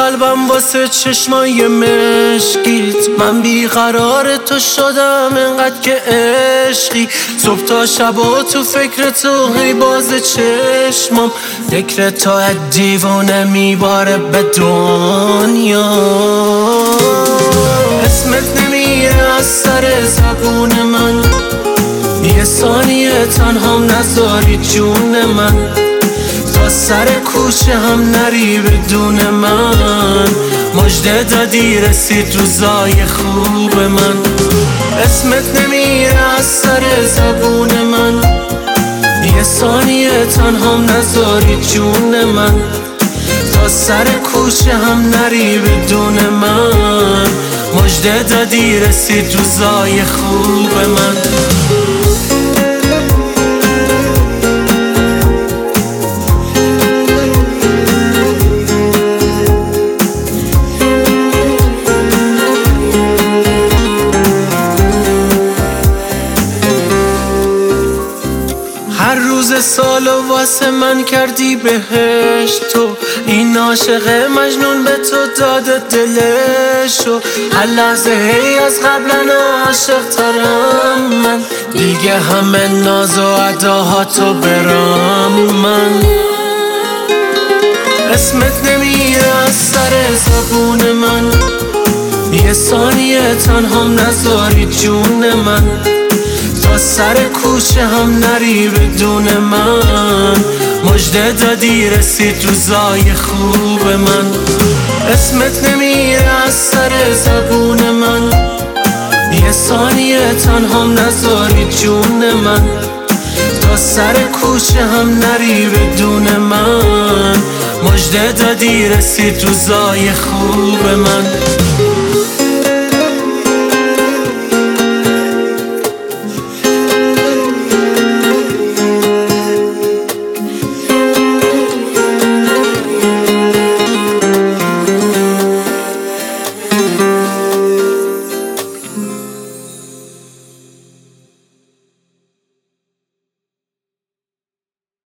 قلبم واسه چشمای مشکیت، من بیقرار تو شدم انقدر که عشقی. صبح تا شبا تو فکر تو هی باز چشمم، فکر تو دیوونه میباره به دنیا. اسمت نمیره از سر زبون من، یه ثانیه تنهام نذاری جون من. تا سر کوچه هم نری بدون من، مژده دادی رسید روزای خوب من. اسمت نمیره از سر زبون من، یه ثانیه تنهام نذاری جون من. تا سر کوچه هم نری بدون من، مژده دادی رسید روزای خوب من. هر روز سال واسه من کردی بهشت تو، این عاشق مجنون به تو داده دلشو. هر لحظه هی از قبلا عاشق ترم من، دیگه همه ناز و اداهاتو برام من. اسمت نمیره از سر زبون من، یه ثانیه تنهام نذاری جون من. تا سر کوچه هم نری بدون من، مژده دادی رسید روزای خوب من. اسمت نمیره از سر زبون من، یه ثانیه تنهام نذاری جون من. تا سر کوچه هم نری بدون من، مژده دادی رسید روزای خوب من.